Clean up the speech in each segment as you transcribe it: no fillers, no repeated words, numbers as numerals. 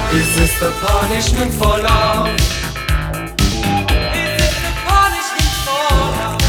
Is this the punishment for love? Is this the punishment for love?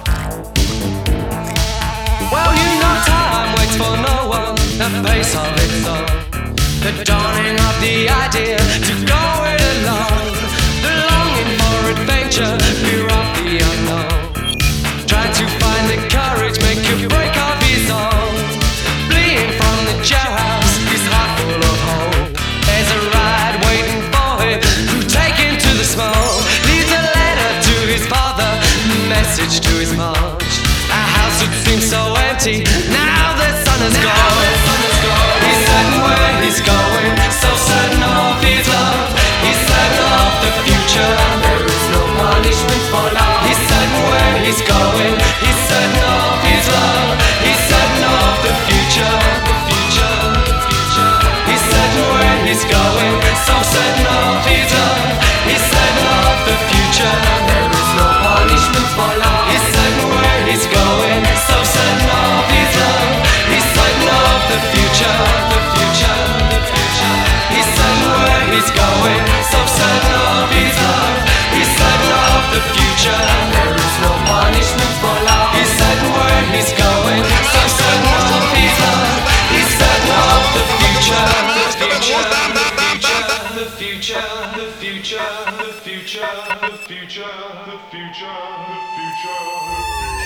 Well, you know time waits for no one, the pace of its own. The dawning of the idea to go it alone. The longing for adventure, fear of the unknown. Trying to find the courage, make a break of his own. Fleeing from the jailhouse, his heart full of hope. There's a ride waiting for him, to take him to the smoke. Leaves a letter to his father, a message to his mom. A house that seems so empty, now the sun has gone. He's certain where he's going, so certain of his love. He's certain of the future, there is no punishment for love. He's certain where he's going, he's certain of his love. He's certain of the future, the future, the future. He's certain where he's going, so certain of his love. He's certain of the future, there is no punishment for love. He's certain where he's going, so certain of his love. He's certain of the future, the future, the future. He's certain where he's going, so certain of his love. He's certain of the future, there is no punishment for love. He's certain where he's going, so certain of his love. He's certain of the future, the future, the future, the future, the future, the future, the future, the future, the future.